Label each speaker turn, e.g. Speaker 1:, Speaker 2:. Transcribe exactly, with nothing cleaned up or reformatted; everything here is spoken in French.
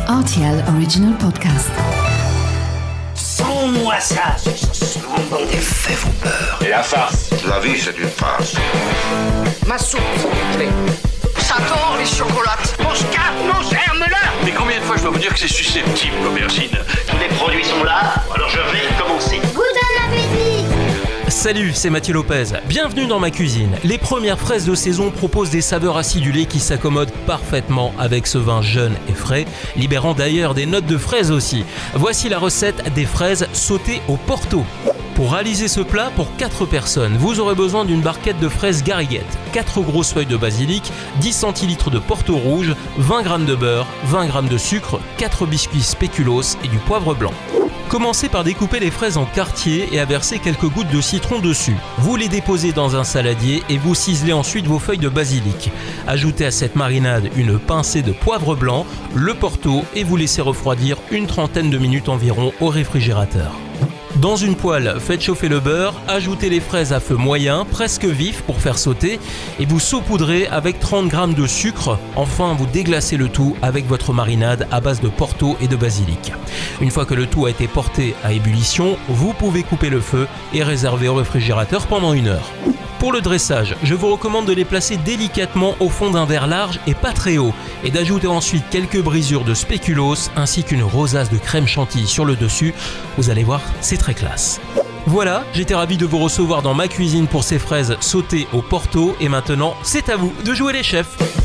Speaker 1: R T L Original Podcast.
Speaker 2: Sans-moi ça, ce bon des faits vos peurs.
Speaker 3: Et la farce.
Speaker 4: La vie, c'est une farce.
Speaker 5: Ma soupe, s'il vous plaît. Ça tord les chocolates.
Speaker 2: Mon scarpe, mon germe-là.
Speaker 3: Mais combien de fois je dois vous dire que c'est susceptible, l'aubergine?
Speaker 2: Tous les produits sont là, alors je vais commencer.
Speaker 6: Bon appétit.
Speaker 7: Salut, c'est Mathieu Lopez. Bienvenue dans ma cuisine. Les premières fraises de saison proposent des saveurs acidulées qui s'accommodent parfaitement avec ce vin jeune et frais, libérant d'ailleurs des notes de fraises aussi. Voici la recette des fraises sautées au Porto. Pour réaliser ce plat pour quatre personnes, vous aurez besoin d'une barquette de fraises gariguettes, quatre grosses feuilles de basilic, dix centilitres de Porto rouge, vingt grammes de beurre, vingt grammes de sucre, quatre biscuits spéculoos et du poivre blanc. Commencez par découper les fraises en quartiers et à verser quelques gouttes de citron dessus. Vous les déposez dans un saladier et vous ciselez ensuite vos feuilles de basilic. Ajoutez à cette marinade une pincée de poivre blanc, le Porto et vous laissez refroidir une trentaine de minutes environ au réfrigérateur. Dans une poêle, faites chauffer le beurre, ajoutez les fraises à feu moyen, presque vif pour faire sauter, et vous saupoudrez avec trente grammes de sucre. Enfin, vous déglacez le tout avec votre marinade à base de Porto et de basilic. Une fois que le tout a été porté à ébullition, vous pouvez couper le feu et réserver au réfrigérateur pendant une heure. Pour le dressage, je vous recommande de les placer délicatement au fond d'un verre large et pas très haut, et d'ajouter ensuite quelques brisures de spéculoos ainsi qu'une rosace de crème chantilly sur le dessus. Vous allez voir, c'est très classe. Voilà, j'étais ravi de vous recevoir dans ma cuisine pour ces fraises sautées au Porto, et maintenant, c'est à vous de jouer les chefs.